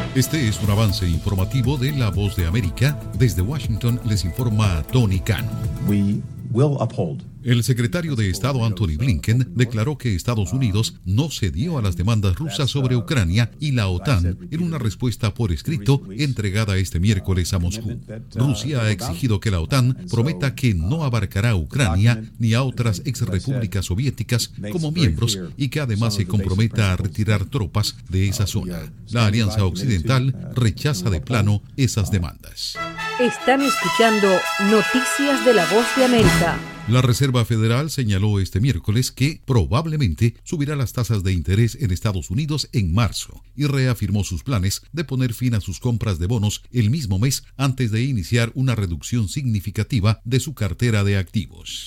Este es un avance informativo de La Voz de América. Desde Washington les informa Tony Cano. El secretario de Estado Antony Blinken declaró que Estados Unidos no cedió a las demandas rusas sobre Ucrania y la OTAN en una respuesta por escrito entregada este miércoles a Moscú. Rusia ha exigido que la OTAN prometa que no abarcará a Ucrania ni a otras exrepúblicas soviéticas como miembros y que además se comprometa a retirar tropas de esa zona. La Alianza Occidental rechaza de plano esas demandas. Están escuchando Noticias de La Voz de América. La Reserva Federal señaló este miércoles que probablemente subirá las tasas de interés en Estados Unidos en marzo y reafirmó sus planes de poner fin a sus compras de bonos el mismo mes antes de iniciar una reducción significativa de su cartera de activos.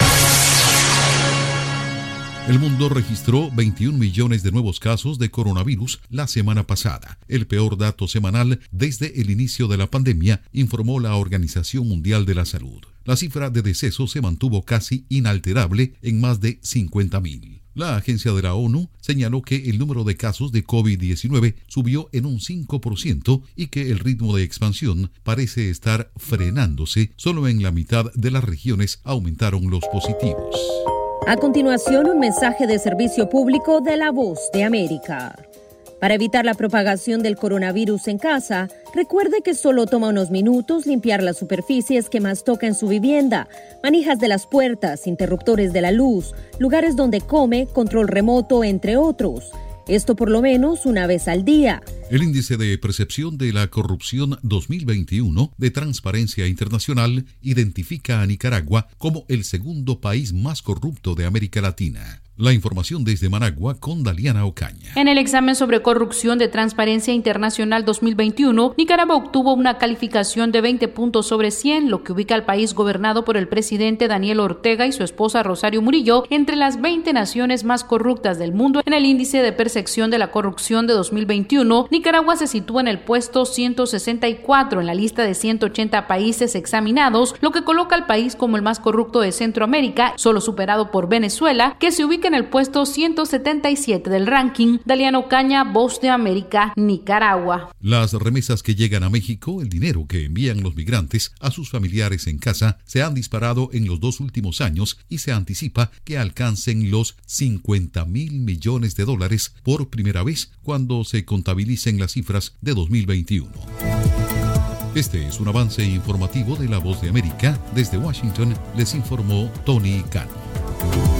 El mundo registró 21 millones de nuevos casos de coronavirus la semana pasada, el peor dato semanal desde el inicio de la pandemia, informó la Organización Mundial de la Salud. La cifra de decesos se mantuvo casi inalterable en más de 50,000. La agencia de la ONU señaló que el número de casos de COVID-19 subió en un 5% y que el ritmo de expansión parece estar frenándose. Solo en la mitad de las regiones aumentaron los positivos. A continuación, un mensaje de servicio público de La Voz de América. Para evitar la propagación del coronavirus en casa, recuerde que solo toma unos minutos limpiar las superficies que más toca en su vivienda, manijas de las puertas, interruptores de la luz, lugares donde come, control remoto, entre otros. Esto por lo menos una vez al día. El índice de percepción de la corrupción 2021 de Transparencia Internacional identifica a Nicaragua como el segundo país más corrupto de América Latina. La información desde Managua con Daliana Ocaña. En el examen sobre corrupción de Transparencia Internacional 2021, Nicaragua obtuvo una calificación de 20 puntos sobre 100, lo que ubica al país gobernado por el presidente Daniel Ortega y su esposa Rosario Murillo entre las 20 naciones más corruptas del mundo. En el índice de percepción de la corrupción de 2021, Nicaragua se sitúa en el puesto 164 en la lista de 180 países examinados, lo que coloca al país como el más corrupto de Centroamérica, solo superado por Venezuela, que se ubica en el puesto 177 del ranking. Daliana Ocaña, Voz de América, Nicaragua. Las remesas que llegan a México, el dinero que envían los migrantes a sus familiares en casa, se han disparado en los 2 últimos años y se anticipa que alcancen los $50,000 millones por primera vez cuando se contabilicen las cifras de 2021. Este es un avance informativo de La Voz de América. Desde Washington les informó Tony Cano.